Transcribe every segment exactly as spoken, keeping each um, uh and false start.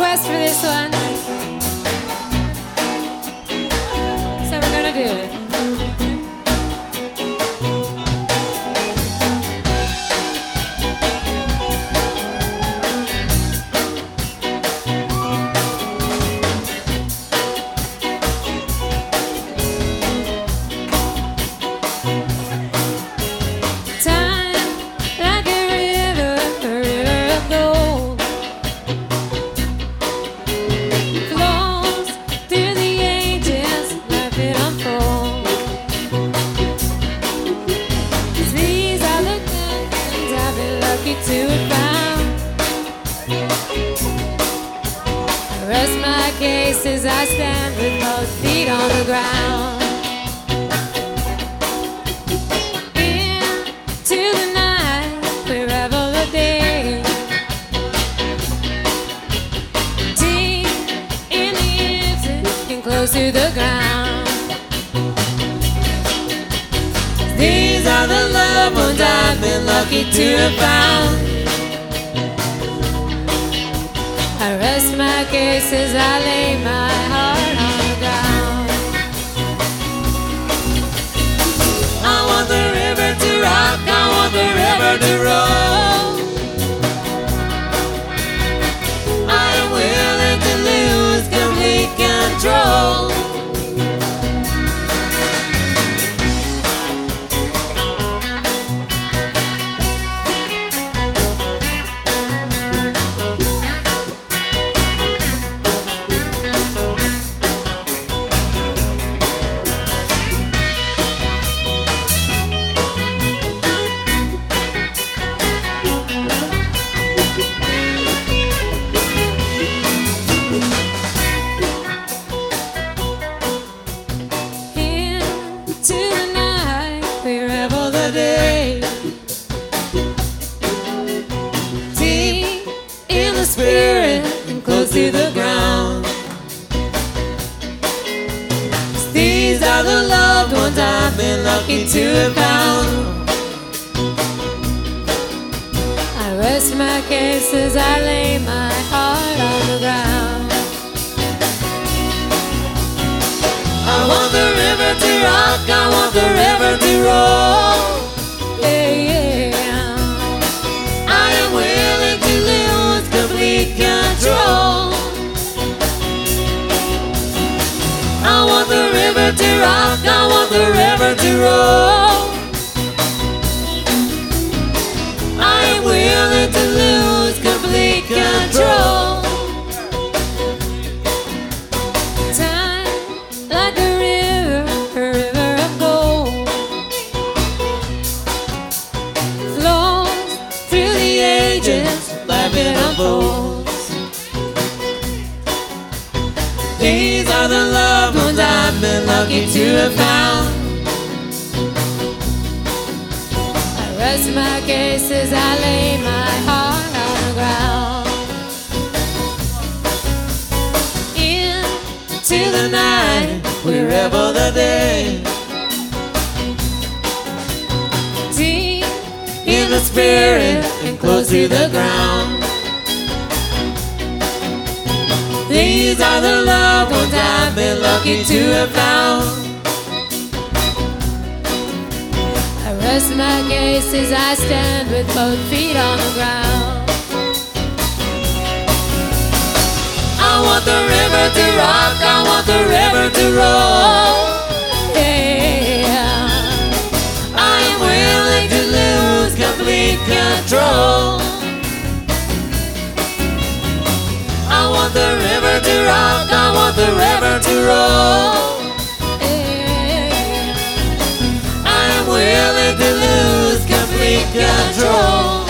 request for this one, so we're gonna do it. To have found. I rest my case as I stand with both feet on the ground. Into the night, we revel the day. Deep in the ears and close to the ground. These are the loved ones I've been lucky to have found. I rest my case as I lay my heart on the ground. I want the river to rock, I want the river to roll. I am willing to lose complete control. Spirit and close to the ground. These are the loved ones I've been lucky to have found. I rest my case as I lay my heart on the ground. I want the river to rock, I want the river to roll. Yeah, yeah. I am willing to lose complete control. I want the river to rock, I want the river to roll. I am willing to lose complete control. Time like a river, a river of gold, flows through the ages, life it unfolds. These are the loved ones I've been lucky to have found. I rest my case as I lay my heart on the ground. Into the night, we revel the day. Deep in the spirit and close to the ground. These are the loved ones I've been lucky to have found. I rest my case as I stand with both feet on the ground. I want the river to rock, I want the river to roll. Yeah. I am willing to lose complete control. I want the river to rock, I want the river to roll. Yeah. I am willing to lose complete control.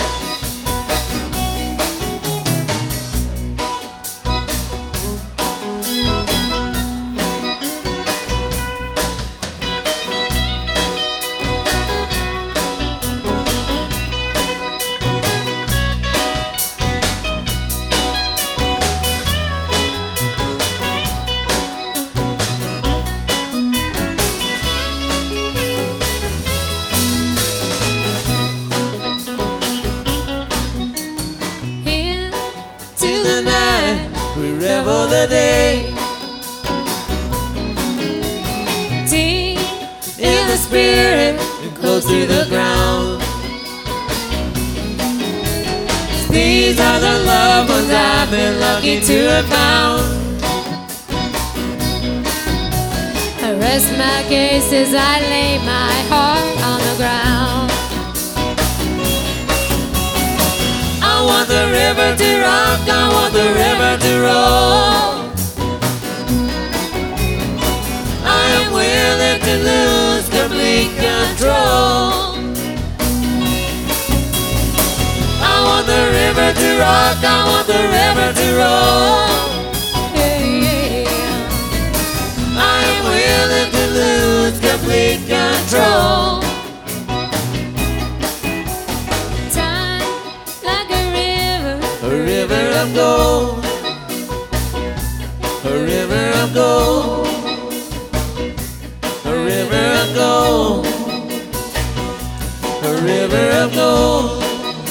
revel the day. Deep in the spirit, close to the ground. These are the loved ones I've been lucky to have found. I rest my case as I lay my heart on the ground. I want the river to rock, I want the river to roll. I am willing to lose complete control. I want the river to rock, I want the river to roll. Yeah, yeah. I am willing to lose complete control. Time like a river, a river of gold, a river of gold, a river of gold, a river of gold.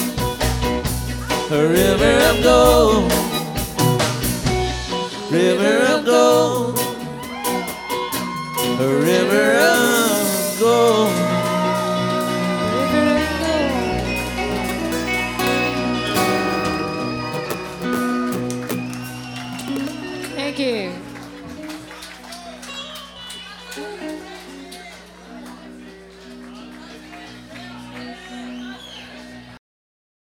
A river of gold, river of gold, a river